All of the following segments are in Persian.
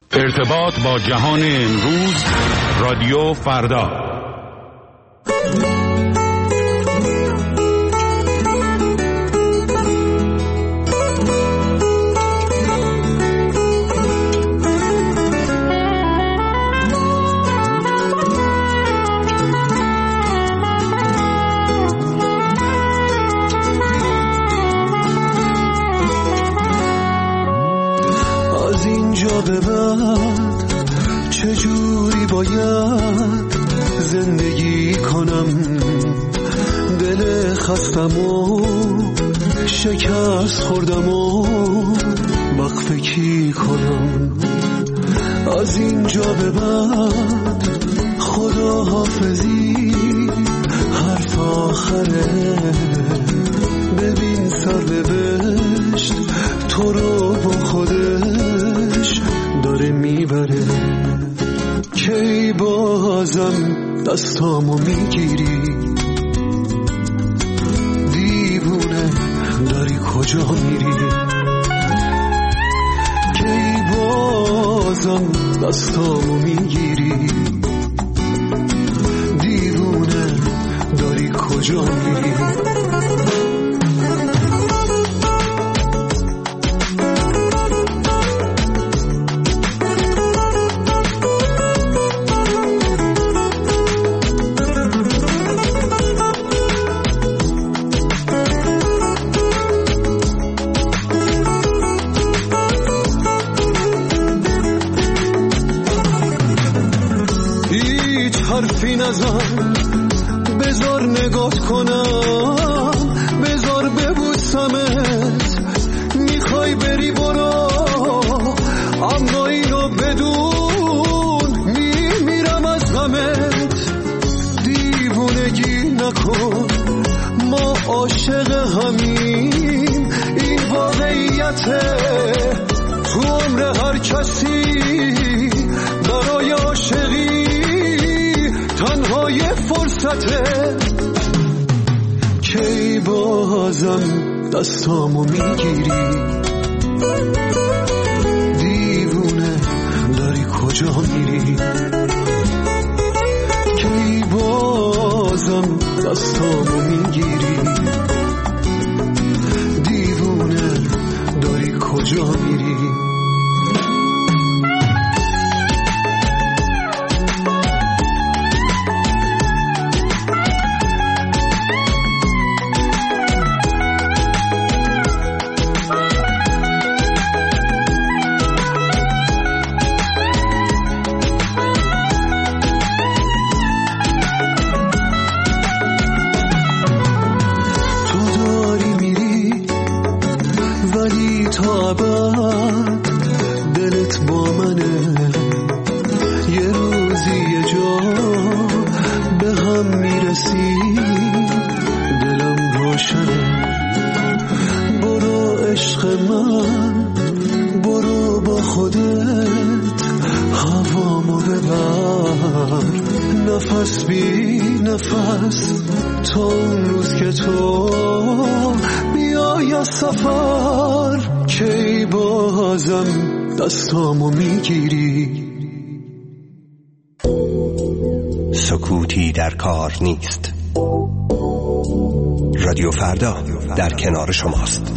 ارتباط با جهان امروز، رادیو فردا. از اینجا به بعد چجوری باید زندگی کنم؟ دل خستم و شکست خوردم و وقفه کی کنم؟ از اینجا به بعد خدا حافظی حرف آخره. ببین سرنوشت تو رو با خودش داره میبره. کی بازم دستامو میگیری؟ دیوونه داری کجا میری؟ کی بازم دستامو میگیری؟ دیوونه داری کجا میری؟ حرفی نزن، بذار نگات کنم، بذار ببوسمت. میخوای بری برو، اما اینو بدون میمیرم از غمت. دیوونگی نکن، ما عاشق همیم، این واقعیته. تو عمر هر کسی برای عاشقی تنهای فرصته. کی بازم دستامو میگیری؟ دیوونه داری کجا میری؟ کی بازم دستامو میگیری؟ دیوونه داری کجا میری؟ دلت با منه، یه روزی یه جا به هم میرسی، دلم روشنه. برو عشق من، برو با خودت هوامو ببر. نفس بی نفس تا اون روز که تو بیای از سفر. کی بازم دستامو میگیری؟ سکوتی در کار نیست. رادیو فردا در کنار شماست.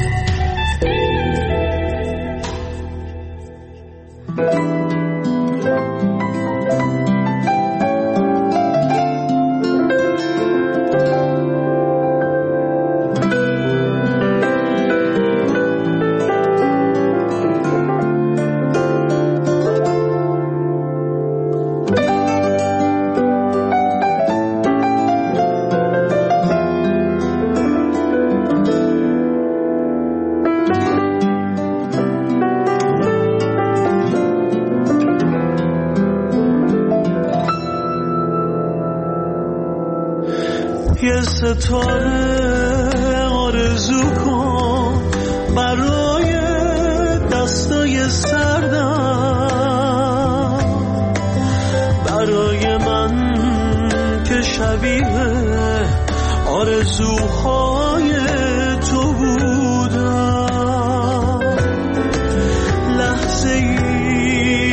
یه ستاره آرزو کن برای دستای سردم، برای من که شبیه آرزوهای تو بودم. لحظه ای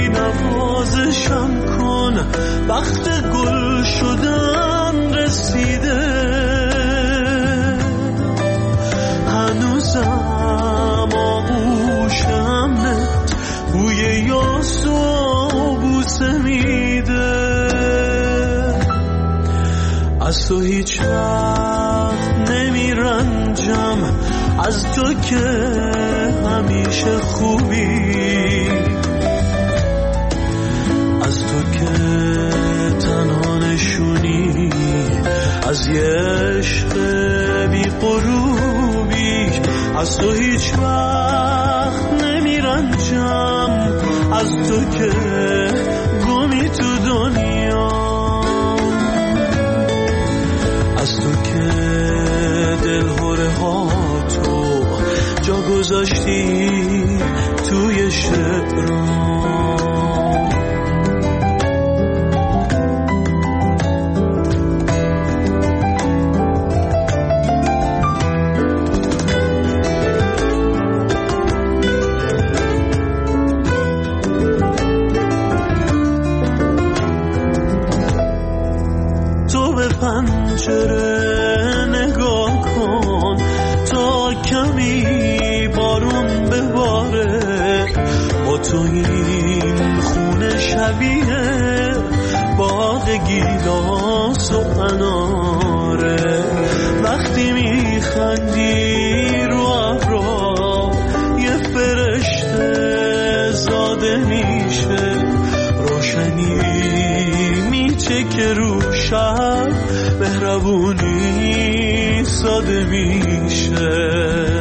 شم کن، وقت گل شدن رسیده. هنوزم آغوشم نت بوی یاس و بوسه میده. از تو هیچ وقت نمیرنجم، از تو که همیشه خوبی، از تو که تنها نشونی از یه عشق بی غروبی. از تو هیچ وقت نمیرنجم، از تو که گمی تو دنیا، از تو که دلهوره ها تو جا گذاشتی توی شعرام. پنجره نگاه کن تا کمی بارون بباره. با تو این خونه شبیه باغ گیلاس و اناره. وقتی میخندی رو ابرا یه فرشته زاده میشه. روشنی میچکه رو شب، مهربونی ساده میشه.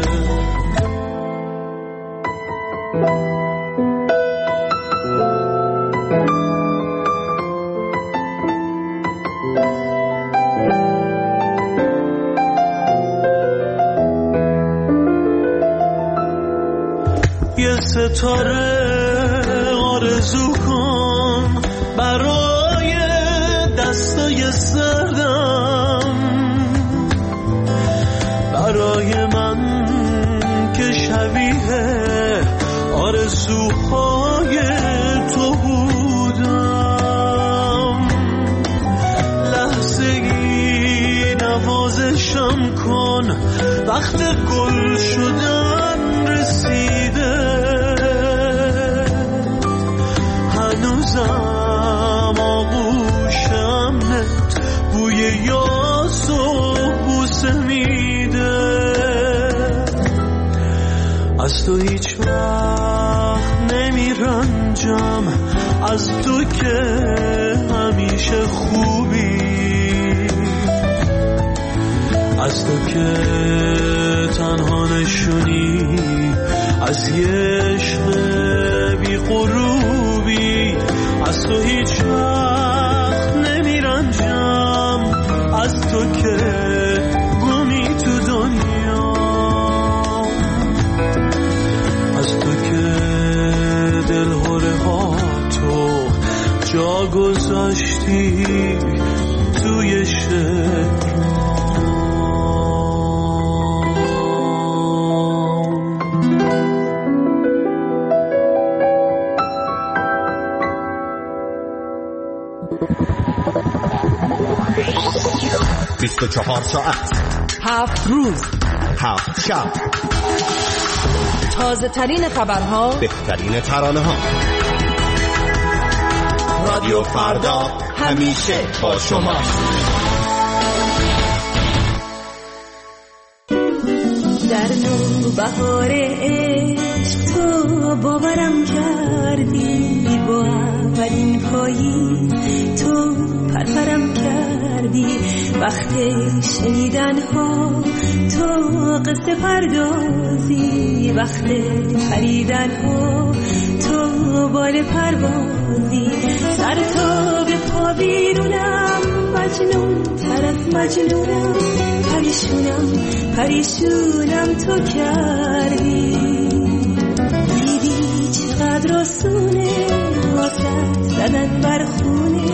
یه ستاره آرزو کن برای دستای سردم، برای من که شبیه آرزوهای تو بودم. لحظه ای نوازشم کن، وقت گل شدن رسیده. هنوزم آغوشم نت بوی یاس و بوسه میده. از تو هیچ وقت نمیرنجم، از تو که همیشه خوبی، از تو که تنها نشونی از یه عشق بی غروبی. از تو هیچ وقت نمیرنجم، از تو که گمی تو دنیا، از تو که دلهوره ها تو جا گذاشتی توی شعر. 24 ساعت 7 روز 7 شب، تازه ترین خبرها، بهترین ترانه ها. رادیو فردا همیشه با شما. در نوبهار عشق تو باورم کردی، با اولین پایی تو پرپرم کردی. وقت شنیدن ها تو قصه پردازی، وقت پریدن ها تو بال پروازی. سر تا به پا بیرونم، مجنون تر از مجنونم، پریشونم تو کردی. دیدی چقدر آسونه واسه زدن بر خونه،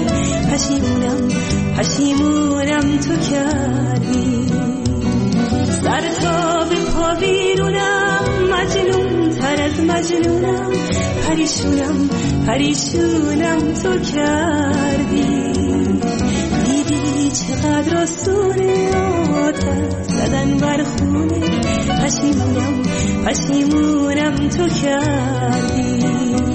پشیمونم تو کردی. سر تا به پا بیرونم، مجنون تر از مجنونم، پریشونم تو کردی. دیدی چقدر آسونه آتش زدن بر خونه. پشیمونم تو کردی.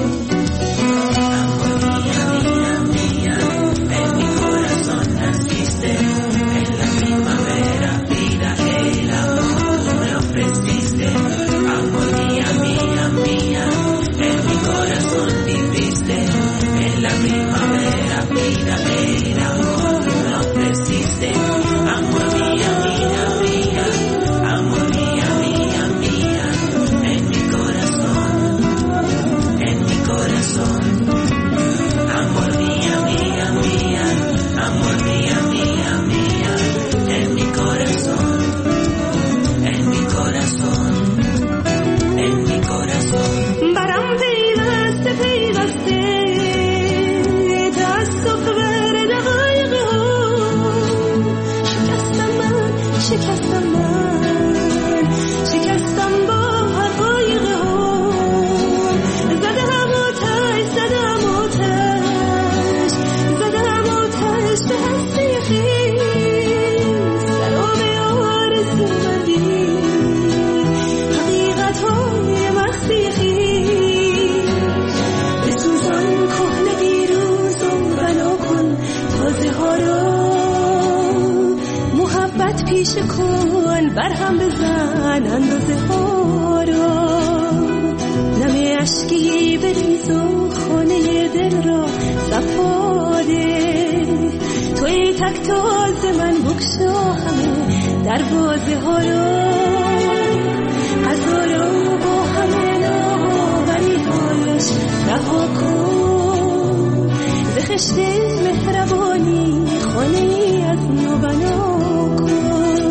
برهم بزن اندازه ها را. نمی اشکی بریز و خانه دل را صفاده. توی تک تاز من بکشا همه دروازه ها را. غذا را با همه ناوری هایش رها کن. ز خشت مهربانی خانه ای از نو بنا کن.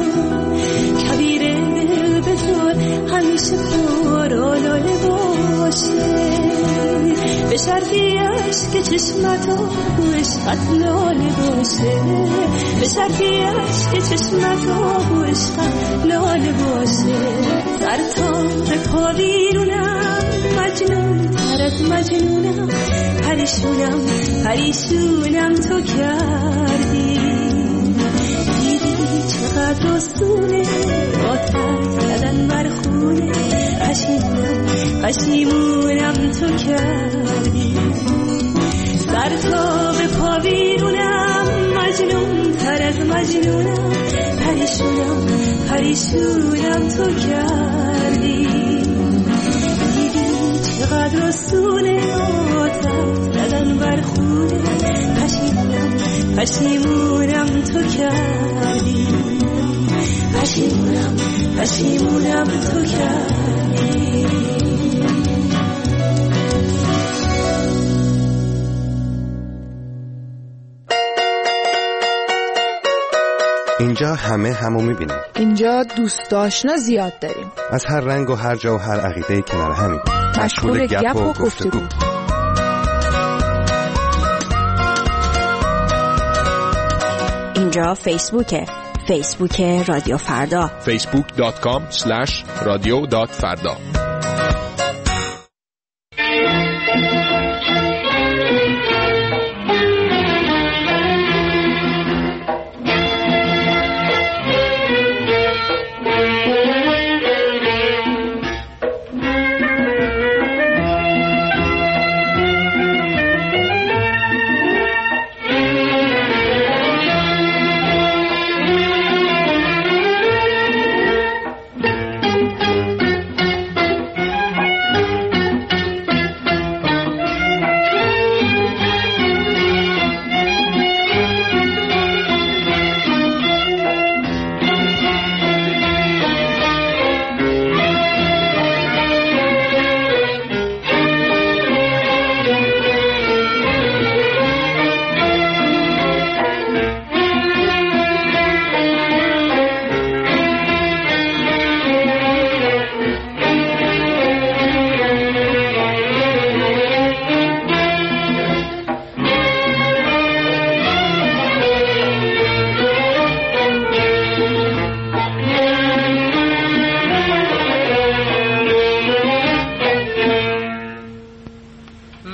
همیشه پر آلاله باشه. به شرطی عشق چشمت و عشقت لاله باشه. به شرطی عشق چشمت و عشقت لاله باشه. سر تا به پا بیرونم مجنون تر از مجنونم. پریشونم تو کردی. دیدی چقدر آسونه آتش زدن بر خونه. پشیمونم تو کردی. سر تا به پا بیرونم مجنون تر از مجنونم. پریشونم تو کردی. دیدی چقدر آسونه آتش زدن بر خونه. پشیمونم تو کردی. پشیمونم تو کردی. اینجا همه همو میبینیم. اینجا دوست آشنا زیاد داریم. از هر رنگ و هر جا و هر عقیده کنار همین. مشغول گپ و گفتگو. اینجا فیسبوک رادیو فردا. facebook.com/radio.farda.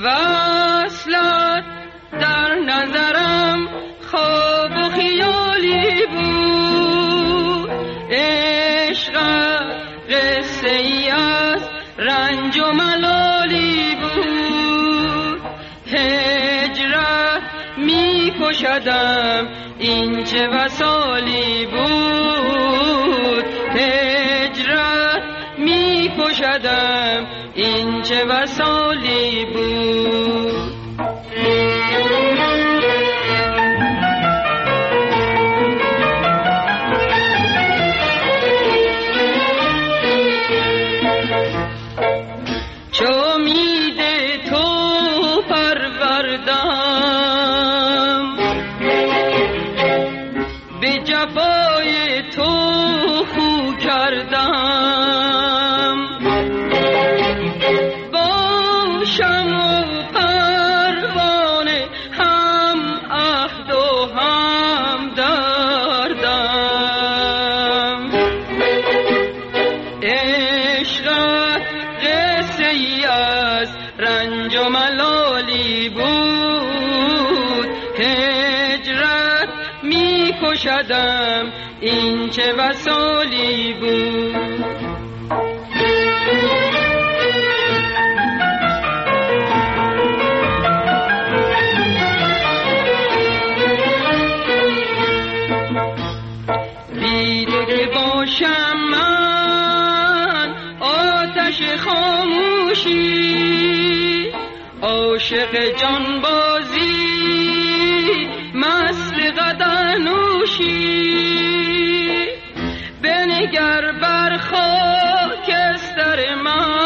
وصلت در نظرم خواب و خیالی بود، عشقت قصه ای از رنج و ملالی بود، هجرت می کشدم این چه وصالی بود، هجرت می کشدم این چه وصالی بود. شدم این چه وصالی بود. بی تو که باشم من آتش خاموشی، عاشق جانبازی، مست قدر نوشی، بنگر بر خاکستر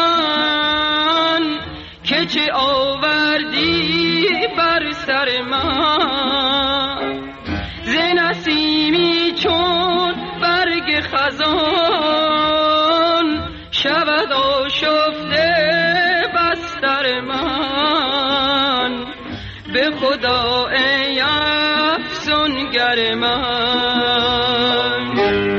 من که چه آوردی بر سر من، ز نسیمی چون برگ خزان شود آشفته بستر من، به خدا ای افسونگر من،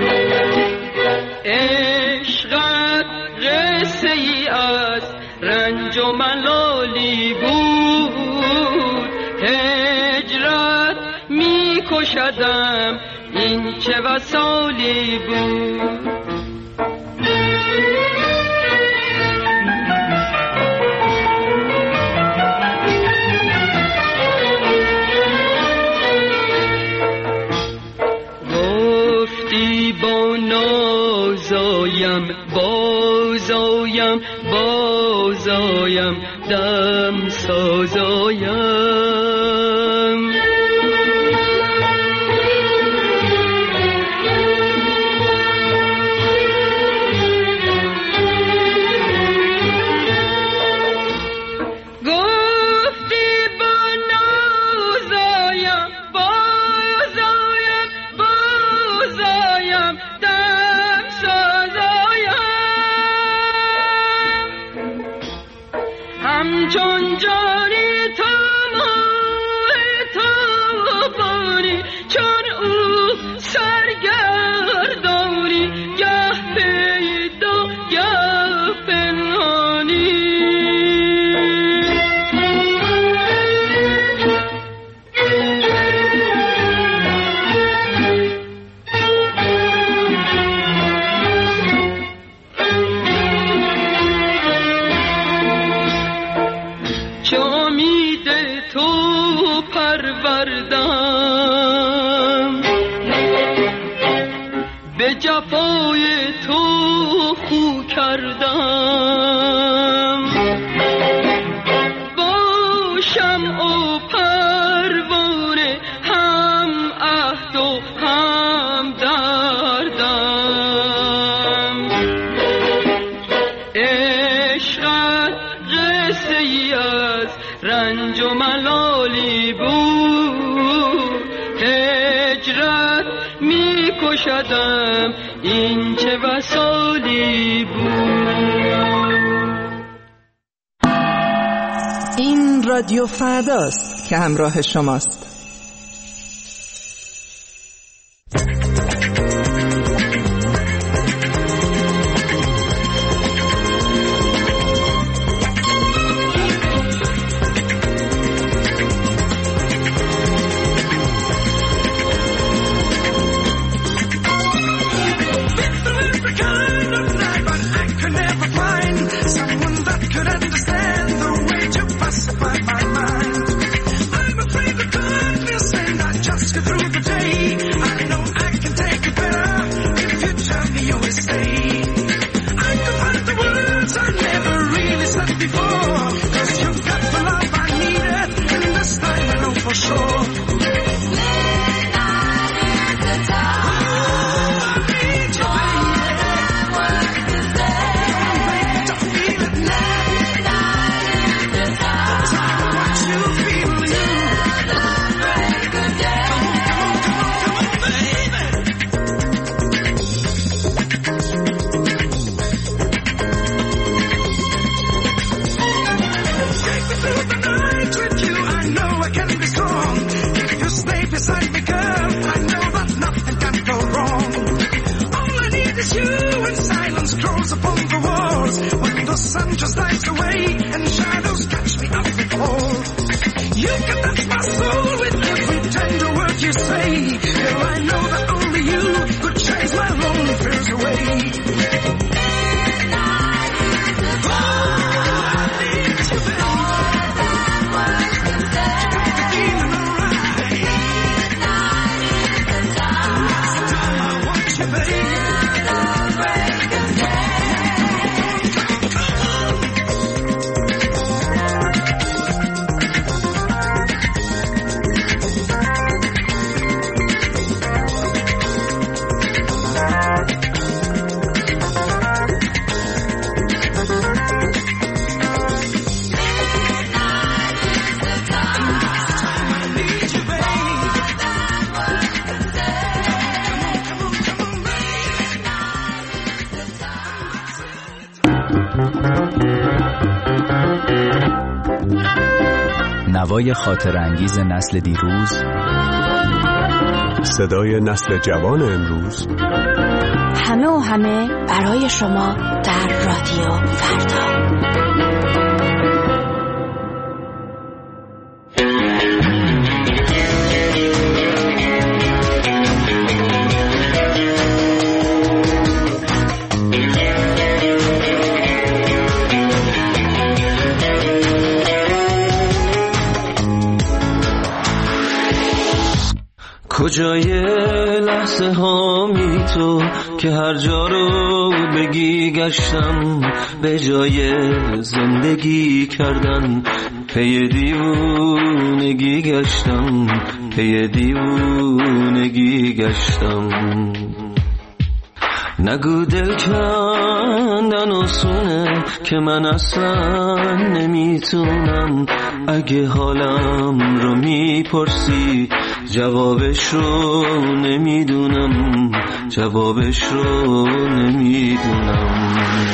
عشقت قصه ای از رنج و ملالی بود، هجرت می کشدم این چه وصالی بود. بازایم بازایم دم سازایم، گفتی با نازایم بازایم بازایم دم سازایم، همچون جانی تو بانی، چون او سرگردانی، گه پیدا گه پنهانی. به جفای تو خو کردم، با شمع و پروانه هم عهد و هم دردم، عشقت قصه ای از رنج و ملالی بود، هجرت می کشدم این چه وصالی بود. این رادیو فرداست که همراه شماست. through the night with you, I know I can be strong. If you stay beside me, girl, I know that nothing can go wrong. All I need is you, and silence crawls upon the walls. When the sun just dies away and shadows catch me as they fall. You can touch my soul with every tender word you say. Girl, I know that only you could chase my lonely fears away. نوای خاطر انگیز نسل دیروز، صدای نسل جوان امروز، همه و همه برای شما در رادیو فردا. کجای لحظه هامی تو که هر جا رو بگی گشتم، به جای زندگی کردن پی دیوونگی گشتم، پی دیوونگی گشتم. نگو دل کندن آسونه که من اصلا نمیتونم. اگه حالم رو میپرسی جوابش رو نمیدونم، جوابش رو نمیدونم.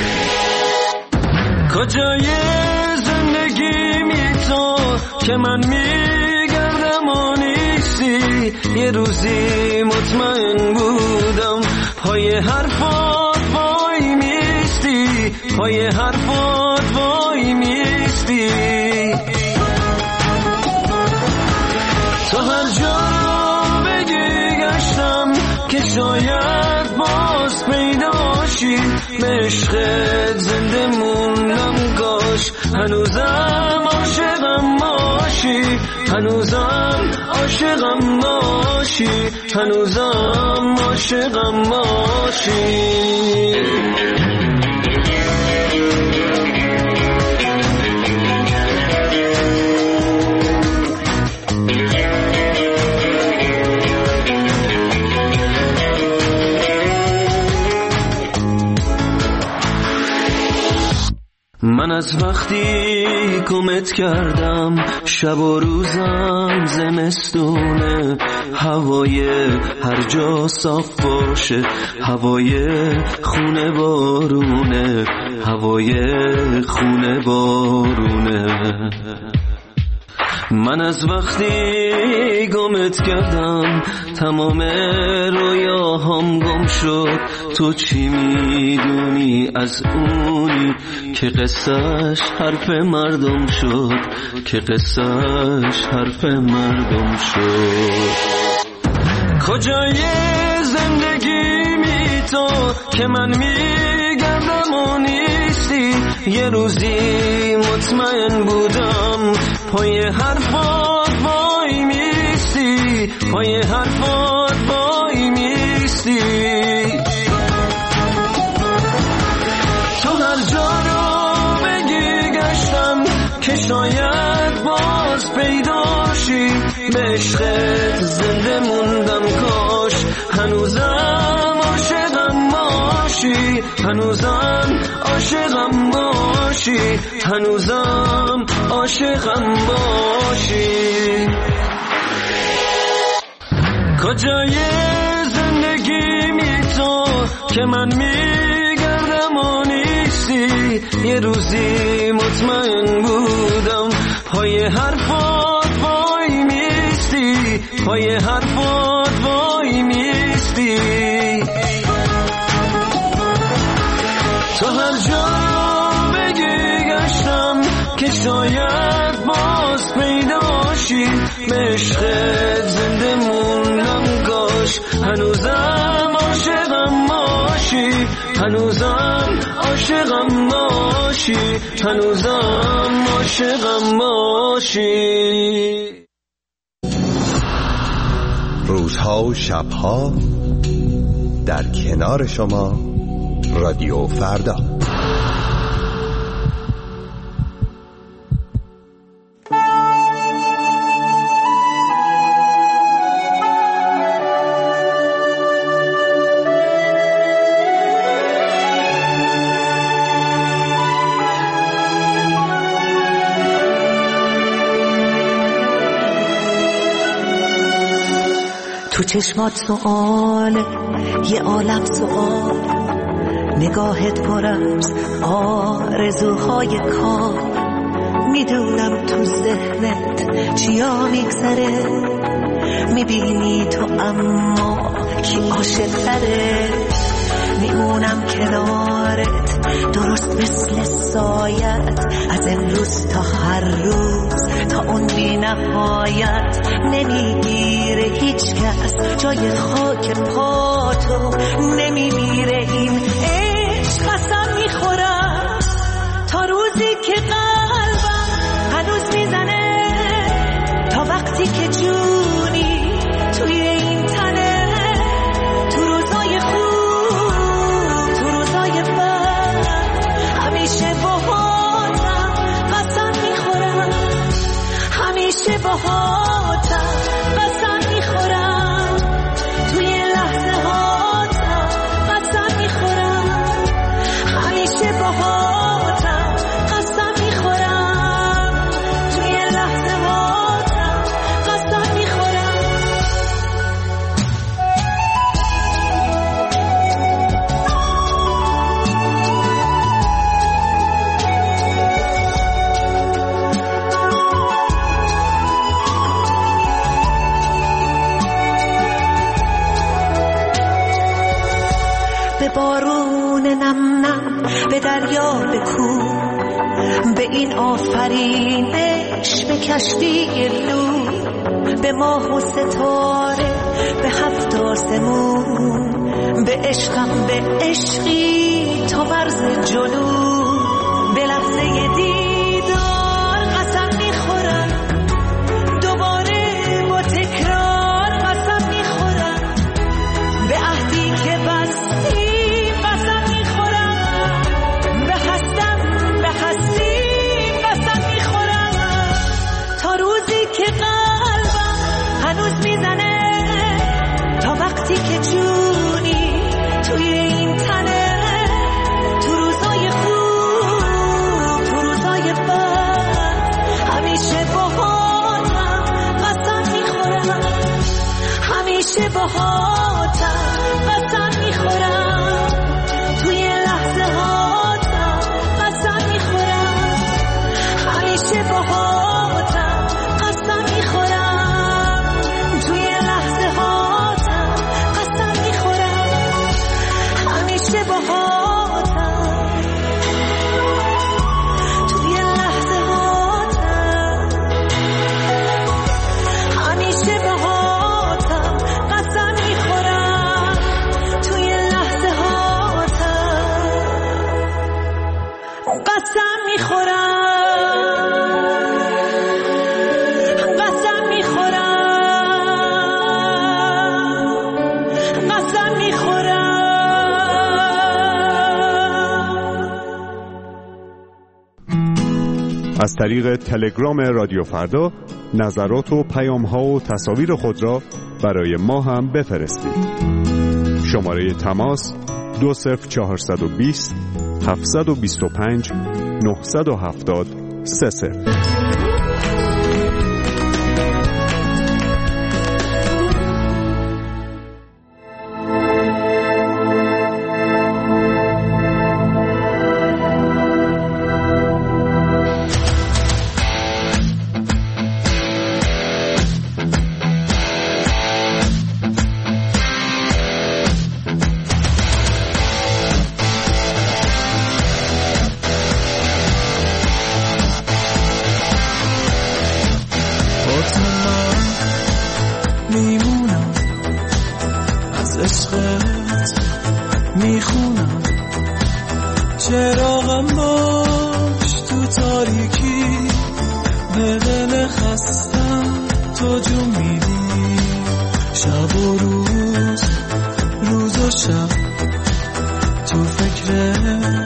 کجای زندگی می تو که من میگردم و نیستی؟ یه روزی مطمئن بودم پای حرفات وای میستی، پای حرفات وای میستی. تو هر جا رو بگی گشتم که شاید باز پیداشی، به عشقت زنده موندم کاش هنوزم عاشقم باشی، هنوزم عاشقم باشی، هنوزم عاشقم باشی. من از وقتی گمت کردم شب و روزم زمستونه، هوای هر جا صاف باشه، هوای خونه بارونه، هوای خونه بارونه. من از وقتی گمت کردم تمام رویاهام گم شد. تو چی میدونی از اونی که قصهش حرف مردم شد، که قصهش حرف مردم شد. کجای زندگی می تو که من میگردم و نیستی؟ یه روزی مطمئن بودم پای حرفات وای میستی، پای حرفات وای میستی. تو هر جا رو بگی گشتم که شاید باز پیداشی، به عشقت زنده موندم کاش هنوزم عاشقم باشی، هنوزم عاشقم باشی، هنوزم عاشقم باشی. کجای زندگی می تو که من میگردم و نیستی؟ یه روزی مطمئن بودم پای حرفات وای میستی، پای حرفات وای میستی. تو هر جا بگی گشتم که شاید باز پیداشی، به عشقت زنده موندم کاش هنوزم عاشقم باشی، هنوزم عاشقم باشی، هنوزم عاشقم باشی. روزها و شبها در کنار شما رادیو فردا. تو چشمات سؤاله، یه عالم سؤال، نگاهت پر از آرزوهای کار. میدونم تو ذهنت چیا میگذره، میبینی تو اما کی عاشق‌تره. میمونم کنارت درست مثل سایت، از امروز تا هر روز تا اون بی نهایت. نمیگیره هیچ کس جای خاک پاتو، نمیمیره این عشق. قسم میخورم تا روزی که قلبم هنوز میزنه، تا وقتی که جونی توی این تنه. تو روزای خوب، تو روزای بد، همیشه باهاتم قسم میخورم، همیشه باهاتم قسم میخورم. توی لحظه هاتم قسم میخورم، همیشه باهاتم قسم میخورم. توی لحظه هاتم قسم میخورم. به بارون نم نم، به دریا، به کوه، به این آفرینش، به کشتی نور، به ماه و ستاره، به هفت آسمون، به عشقم، به عشقی تا مرز جنون. به لحظه دیدار قسم میخورم، دوباره با تکرار قسم میخورم. به عهدی که بستی قسم میخورم، به هستی قسم میخورم. تا روزی که قلبم هنوز میزنه، تا وقتی که جونی توی این تنه. تو روزای خوب، تو روزای بد، همیشه باهاتم قسم میخورم، همیشه باهاتم قسم میخورم. توی لحظه هاتم قسم میخورم، همیشه باهاتم قسم میخورم. توی لحظه هاتم قسم میخورم، همیشه باهاتم. توی لحظه هاتم همیشه باهاتم قسم میخورم. توی لحظه هاتم قسم میخورم، قسم میخورم، قسم میخورم. از طریق تلگرام رادیو فردا نظرات و پیام‌ها و تصاویر خود را برای ما هم بفرستید. شماره تماس 20420 725 970 30. من میمونم از عشقت میخونم چراغم باش تو تاریکی به دل خستم تو جون میدی شب و روز روز و شب تو فکر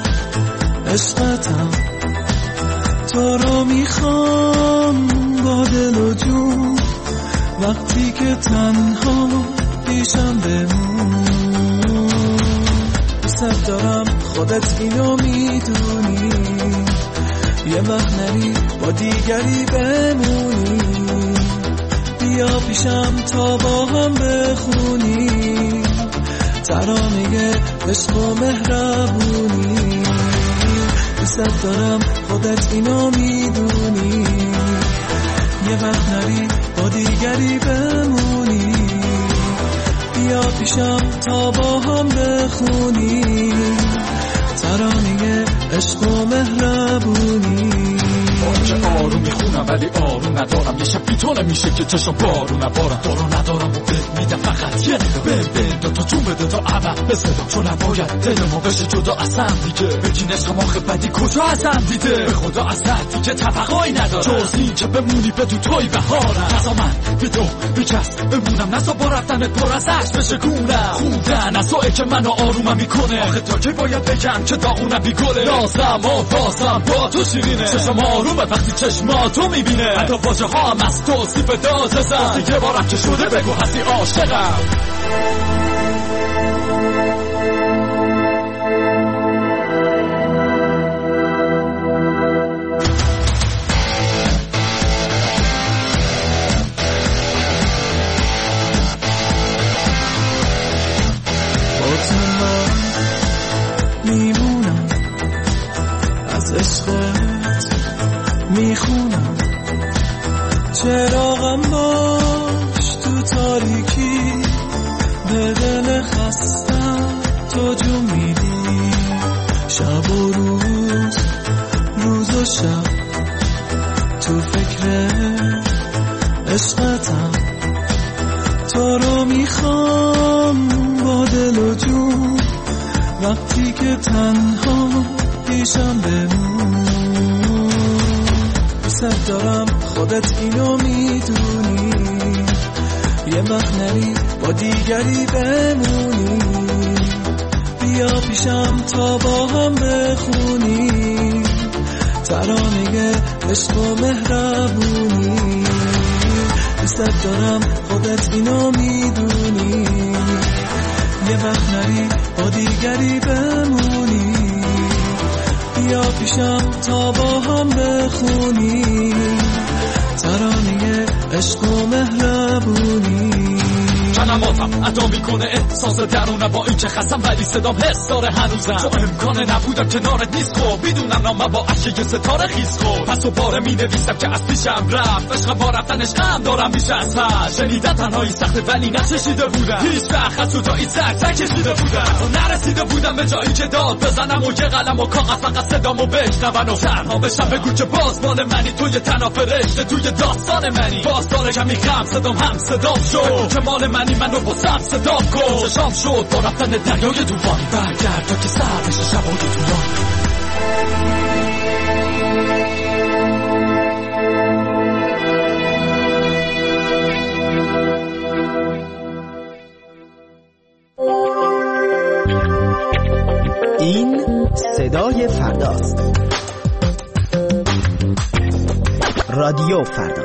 عشقتم تو رو میخوام با دل و جون وقتی که تنها پیشم بمون دوست دارم خودت اینو میدونی یه وقت نری با دیگری بمونی بیا پیشم تا با هم بخونی ترانه عشق و مهربونی دوست دارم خودت اینو میدونی یه وقت نری با دیگری بمونی بیا پیشم تا با هم بخونی ترانه عشق و مهربونی که آروم میخونم ولی آروم ندارم یه شب بیتونه میشه که چشم بارون نبارم دارو ندارم و بهت میدم فقط یه نگاه دو تا جون بده تا عبد بزدم چون نباید دل ما بشه جدا از هم دیگه بگین عشق آخه بدی کجا از هم دیده به خدا از دیگه توقعی ندارم جز این که بمونی بدون توی بهارم نزا من به تو به کس بمونم نزا با رفتنت پر از عشق بشه گونم خوندن نزایی که منو آرومم میکنه آخه تا که باید بگم که داغونم بیگله لازم و بازم با تو شیرینه چشم آرومه وقتی چشماتو میبینه حتی واجه ها هم از توصیف دازه زن یه بارم که شده بگو هستی عاشقم میمونم از عشقت میخونم چراغم باش تو تاریکی به دل خستم تو جون میدی شب و روز روز و شب تو فکر عشقتم تو رو میخوام با دل و جون وقتی که تنها پیشم بمون دوست دارم خودت اینو میدونی یه وقت نری با دیگری بمونی بیا پیشم تا با هم بخونی ترانه عشق و مهربونی دوست دارم خودت اینو میدونی یه وقت نری با دیگری بمونی بیا پیشم تا با هم بخونی ترانه عشق و مهربونی کلماتم ادا میکنه احساس درونه با این که خستم ولی صدام حس داره هنوزم تو امکانه نبودم کنارت نیست خب میدونم نامم با عشق ستاره خیز خود پس و باره می نویسم که از پیشم رفت عشق با رفتن عشقم دارم میشه از هر شنیدن تنهایی سخته ولی نچشیده بودم هیچ وقت از تو تا این سر کشیده بودم نرسیده بودم به جایی که داد بزنم و یه قلم و کاغذ فقط صدامو بشنون و تنها بشم بگو که باز مال منی توی تنها فرشته توی داستان منی باز داره کمی غم صدام هم صدام شد که مال منی منو با سم صدام کن چشام شد با رفتن دریای طوفان برگرد تا که سر بشه شبای طولان این صدای فرداست. رادیو فردا.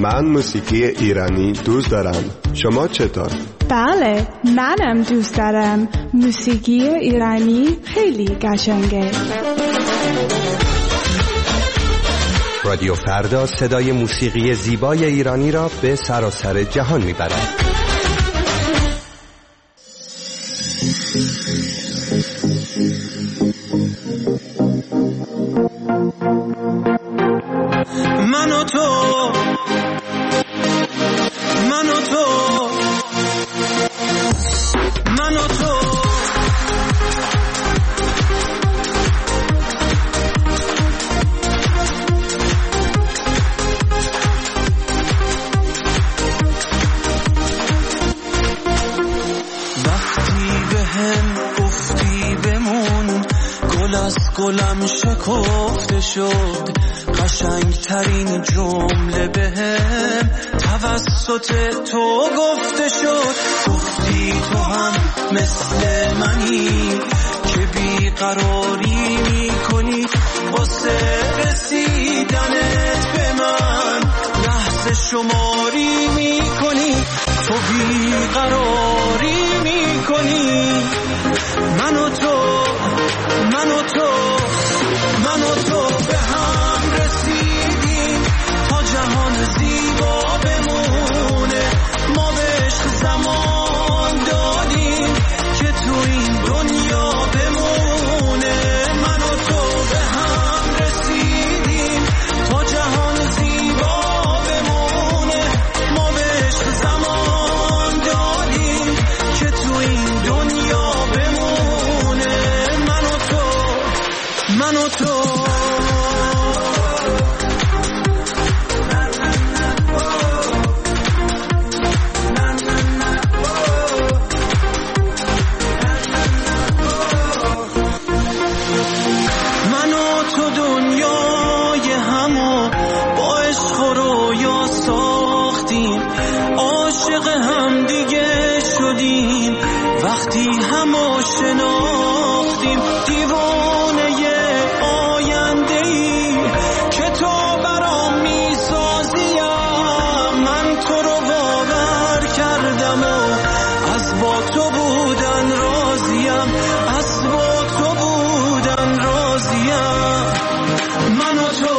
من موسیقی ایرانی دوست دارم. شما چطور؟ بله، منم دوست دارم. موسیقی ایرانی خیلی قشنگه. رادیو فردا صدای موسیقی زیبای ایرانی را به سراسر جهان میبرد. من و تو گلم شکفته شد، قشنگ ترین جمله بهم توسط تو گفته شد. گفتی تو هم مثل منی که بیقراری میکنی واسه رسیدنت به من، لحظه شماری میکنی، تو بیقراری میکنی. من و تو به هم رسیدیم تا جهان زیبا بمونه. ما بهش زمان دادیم که تو این دنیا بمونه. من و تو به هم رسیدیم تا جهان زیبا بمونه. ما بهش زمان دادیم که تو این دنیا بمونه. من و تو دنیای همو با عشق و رویا ساختیم، عاشق هم دیگه شدیم وقتی همو شناختیم. دیوانه آینده‌ای که تو برام میسازیم، من تو رو باور کردم و از با تو بودن راضیم، از با تو بودن راضیم. من و تو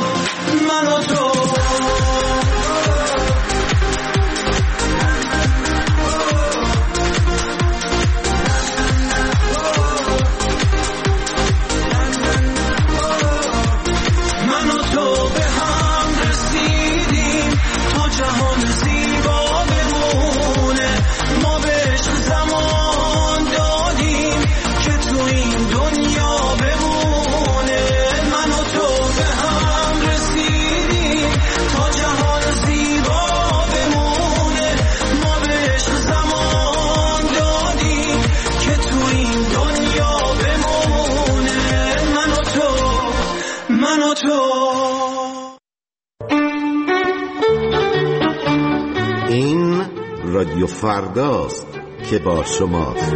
به هم رسیدیم تا جهان زیبا بمونه. ما بهش زمان دادیم که تو این دنیا بمونه. من و تو به هم رسیدیم تا جهان زیبا بمونه. ما بهش زمان دادیم که تو این دنیا بمونه. من و تو این رادیو فرداست که با شماست.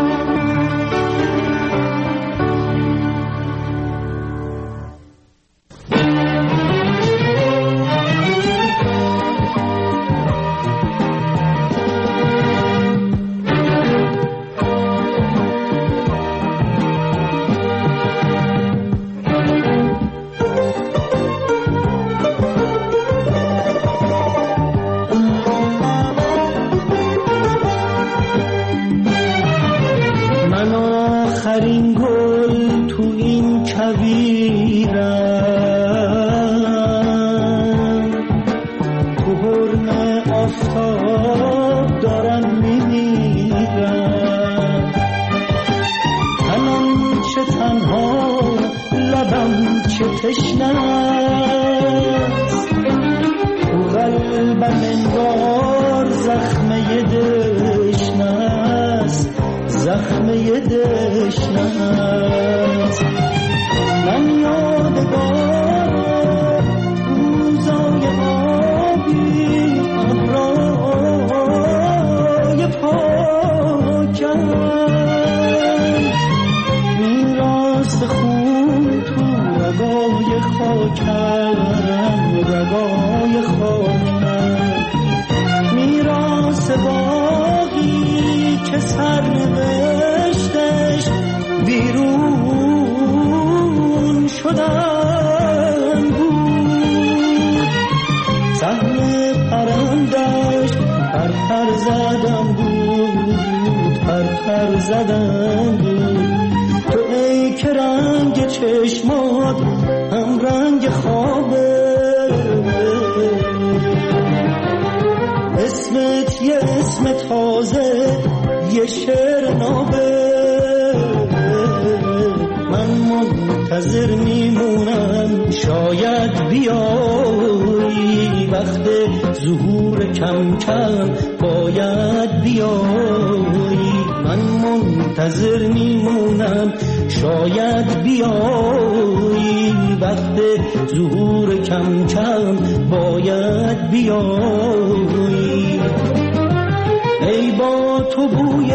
آخرین گل تو این کویرم، تو حرم آفتاب دارم میمیرم. تنم چه تنها، لبم چه تشنه‌ست، تو قلبم انگار زخمه دشنه‌ست، زخمه دشنه‌ست. من یادگار روزای آبی، ابرای پاکم، میراث خون تو رگای خاکم، رگای خاکم. سرنوشتش بیرون شدن بود. سهم پرندش پر زدن بود، پر زدن بود. تو ای که رنگ چشمات هم رنگ خوابه، اسمت یه اسم تازه، یه شعر نابه. من منتظر میمونم شاید بیایی، وقت ظهور کم کم باید بیایی. من منتظر میمونم شاید بیایی، وقت ظهور کم کم باید بیایی. ای با تو بوی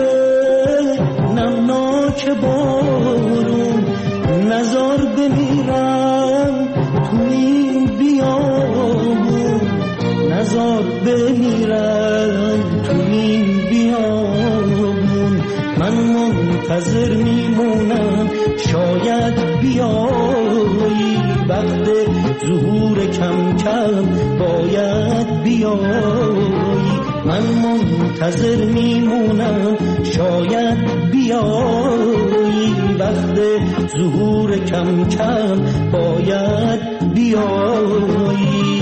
نمناک بارون، نزار بمیرم تو این بیابون، نزار بمیرم تو این بیابون. من منتظر میمونم شاید بیایی، وقت ظهور کم کم باید بیایی. من منتظر میمونم شاید بیایی، وقت ظهور کم کم باید بیایی.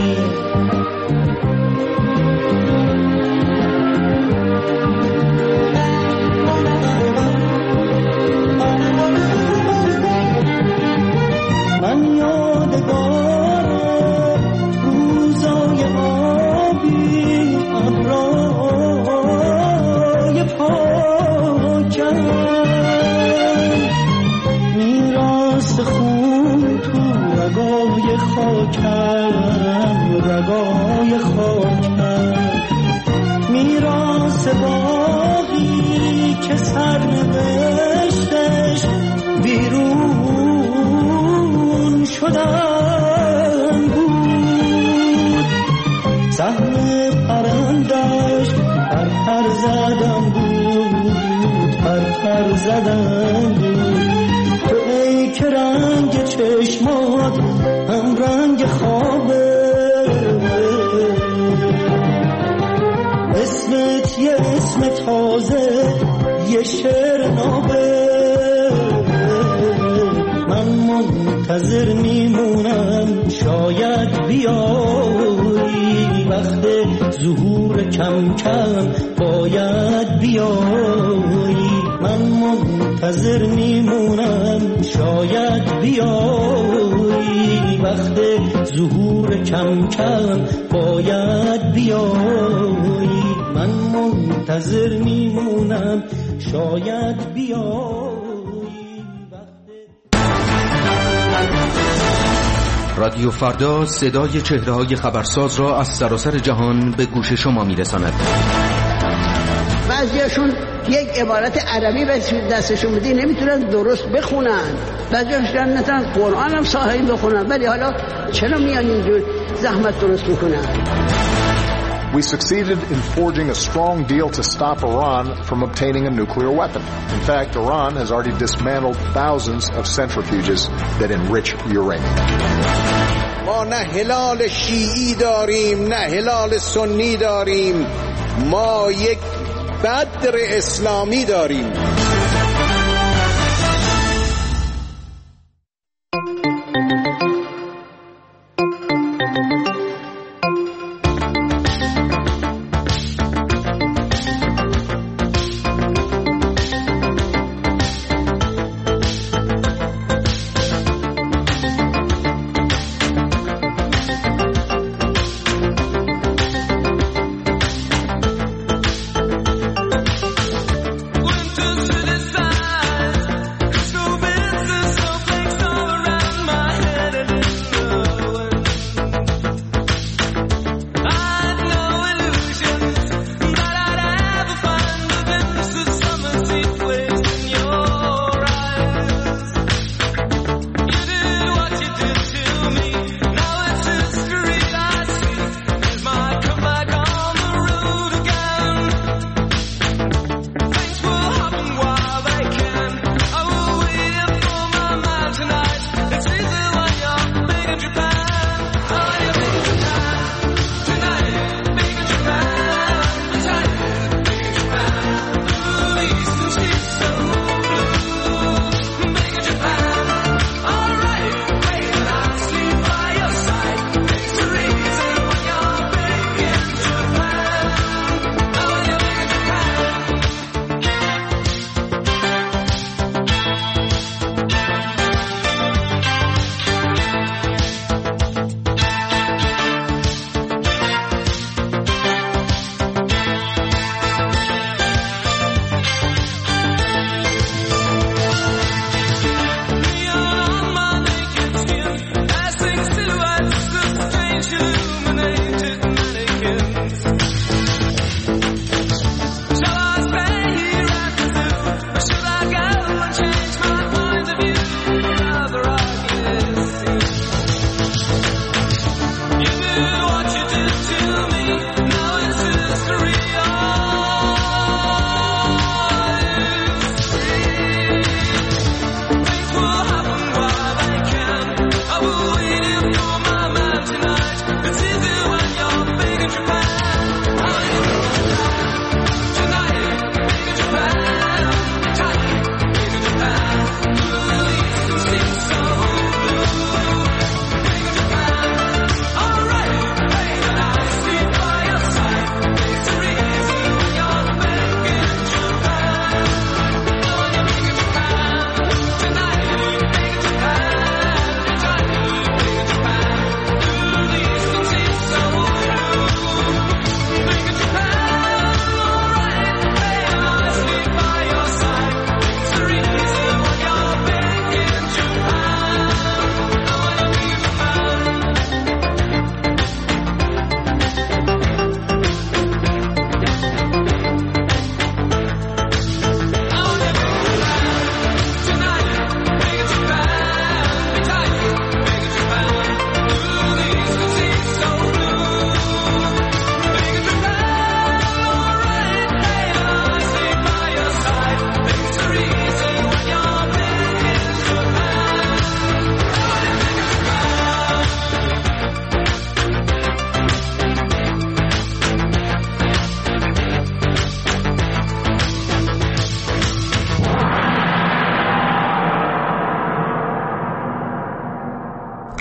من یادگارم روزای آبی، ابرای پاکم، میراث خون تو رگای خاکم، رگای خاکم. میراث باقی که سرنوشتش بیرون شدن بود. سهم پرندش پر زدن بود، پر زدن بود. تو ای که رنگ چشمات هم رنگ خوابه، اسمت یه اسم تازه، یه شعر نابه. من منتظر میمونم شاید بیایی، وقت ظهور کم کم باید بیایی. من منتظر میمونم شاید بیایی، وقت ظهور کم کم باید بیایی. من منتظر میمونم شاید بیایی. رادیو فردا صدای چهره‌های خبرساز را از سراسر جهان به گوش شما می‌رساند. بعضیاشون یک عبارت عربی به دستشون بدی نمیتونن درست بخونن، بعضیاشون نمیتونن قرآن هم صحیح بخونن، ولی حالا چرا میان اینجور زحمت درست میکنن؟ We succeeded in forging a strong deal to stop Iran from obtaining a nuclear weapon. In fact, Iran has already dismantled thousands of centrifuges that enrich uranium. ما نه هلال شیعی داریم نه هلال سنی داریم، ما یک بدر اسلامی داریم.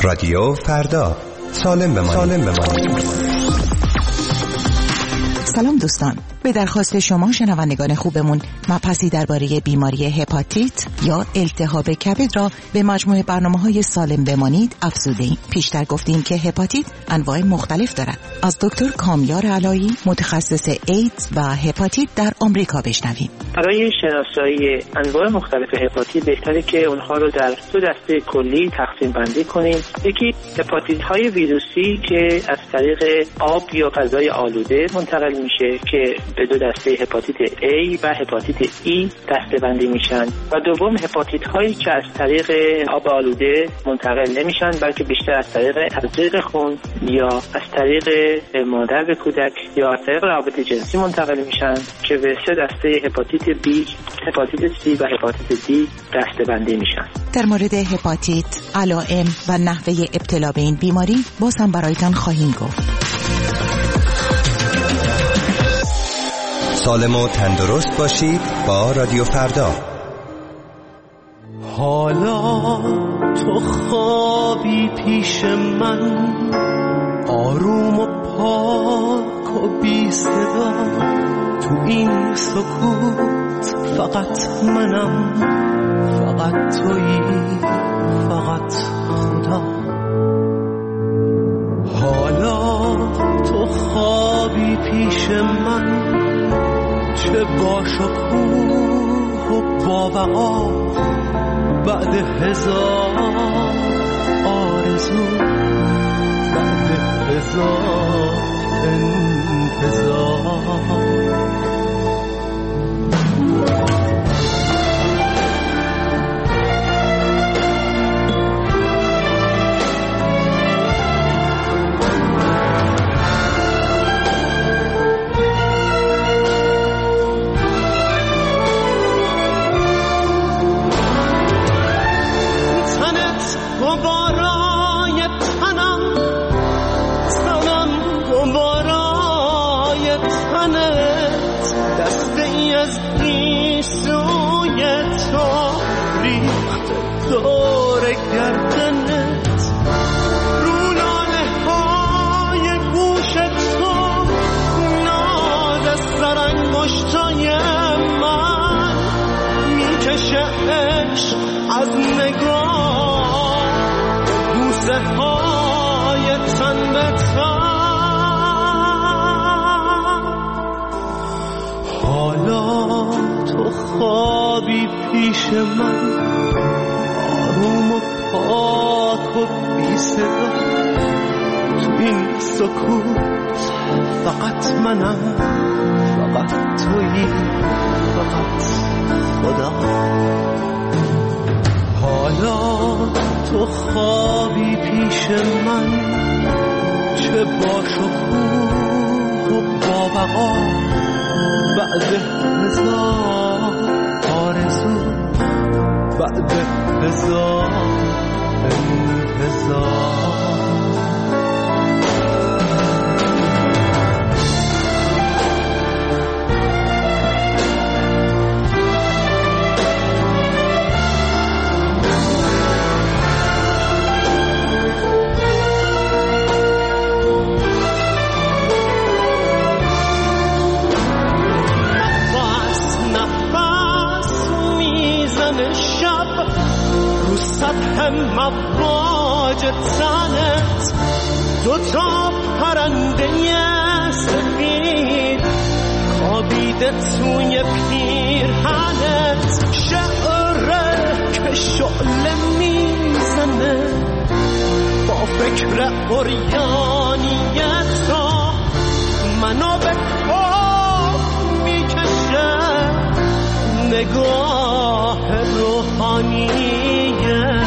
رادیو فردا، سالم بمانید. سلام دوستان، به درخواست شما شنوندگان خوبمون مبحثی درباره بیماری هپاتیت یا التهاب کبد را به مجموعه برنامه‌های سالم بمانید افزوده‌ایم. پیشتر گفتیم که هپاتیت انواع مختلف دارد. از دکتر کامیار علایی، متخصص ایدز و هپاتیت در آمریکا بشنویم. برای شناسایی انواع مختلف هپاتیت بهتره که اونها رو در دو دسته کلی تقسیم بندی کنیم. یکی هپاتیت‌های ویروسی که از طریق آب یا غذای آلوده منتقل میشه که به دو دسته هپاتیت A و هپاتیت E دسته‌بندی میشن، و دوم هپاتیت هایی که از طریق آب آلوده منتقل نمیشن بلکه بیشتر از طریق تزریق خون یا از طریق مادر به کودک یا از طریق روابط جنسی منتقل میشن که به سه دسته هپاتیت B، هپاتیت C و هپاتیت D دسته‌بندی میشن. در مورد هپاتیت، علائم و نحوه ابتلا به این بیماری باز هم برایتان خواهیم گفت. سالم و تندرست باشید با رادیو فردا. حالا تو خوابی پیش من، آروم و پاک و بی صدا، تو این سکوت فقط منم، فقط تویی، فقط خدا. حالا تو خوابی پیش من، چه با شکوه و با وقار، بعد هزار آرزو، بعد هزار انتظار. از نگاه بوسه های تن به تن. حالا تو خوابی پیش من، آروم و پاک و بی صدا، تو این سکوت فقط منم، فقط تویی، فقط خدا. حالا تو خوابی پیش من، چه با شکوه و با وقار، بعد هزار آرزو، بعد هزار انتظار. مواج تنت، دوتا پرنده سفید خوابیده توی پیرهنت، شعره که شعله میزنه با فکر عریانیت، منو به خواب میکشه نگاه روحانیت.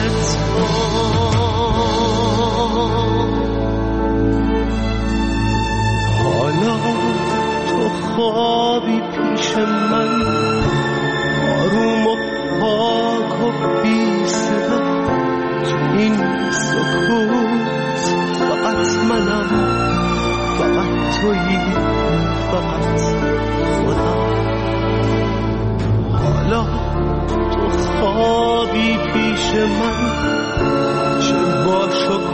حالا تو خوابی پیش من، آروم و پاک و بی صدا، تو این سکوت فقط منم، فقط تویی، فقط خدا. حالا تو خوابی پیش من، چه با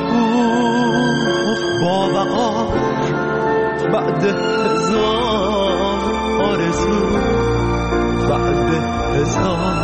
شکوه با وقار، بعد هزار آرزو، بعد هزار